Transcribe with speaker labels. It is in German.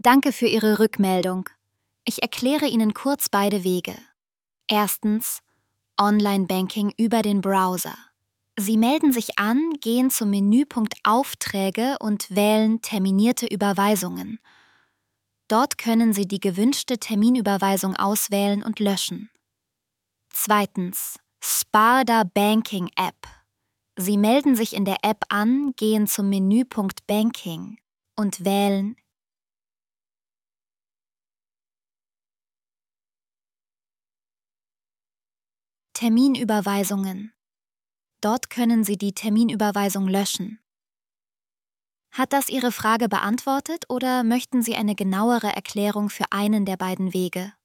Speaker 1: Danke für Ihre Rückmeldung. Ich erkläre Ihnen kurz beide Wege. Erstens, Online-Banking über den Browser. Sie melden sich an, gehen zum Menüpunkt Aufträge und wählen Terminierte Überweisungen. Dort können Sie die gewünschte Terminüberweisung auswählen und löschen. Zweitens, Sparda Banking App. Sie melden sich in der App an, gehen zum Menüpunkt Banking und wählen Terminüberweisungen. Dort können Sie die Terminüberweisung löschen. Hat das Ihre Frage beantwortet oder möchten Sie eine genauere Erklärung für einen der beiden Wege?